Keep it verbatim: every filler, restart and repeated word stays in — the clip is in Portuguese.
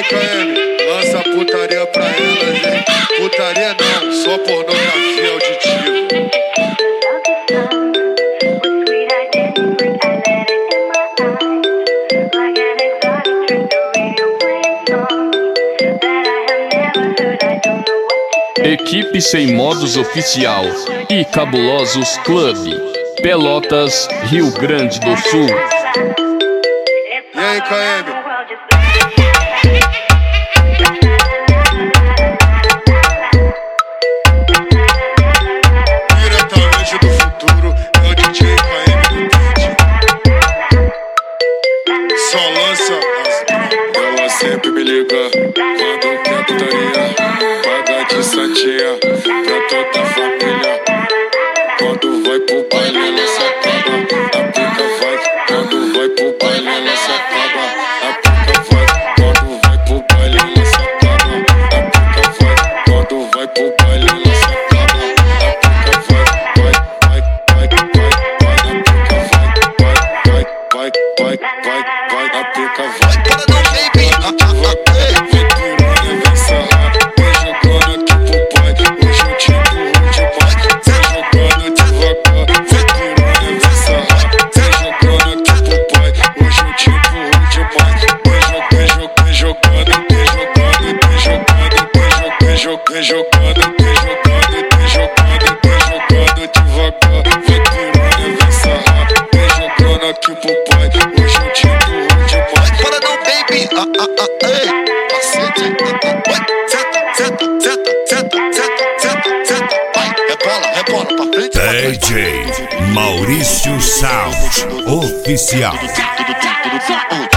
aí, K M, lança putaria pra elas, hein? Putaria não, só pornografia auditiva. Equipe Sem Modos Oficial e Cabulosos Club, Pelotas, Rio Grande do Sul. E aí, K M? Diretamente do futuro, é o D J K M do beat. Só lança as... Ela sempre me liga quando quer putaria, paga de santinha pra toda a família. Quando vai pro baile ela se acaba, a pica vai. Quando vai pro baile ela se acaba, a pica vai. Quando vai pro baile ela se acaba, a pica vai. Quando vai pro baile ela se acaba, a pica vai. Vai, vai, vai, vai, vai, a pica vai. Vai, vai, vai, vai, vai, vai, a pica vai. Vem jogando, vem jogando, vem jogando, vem jogando devagar. Vem piranha, vem sarrar. Vem jogando aqui pro pai. Hoje eu te empurro demais. Bora não, baby, ah, ah, ah, ei, cacete. Senta, senta, senta, senta, senta, senta, senta. Vai, rebola, rebola pra frente. D J Maurício Sound Oficial.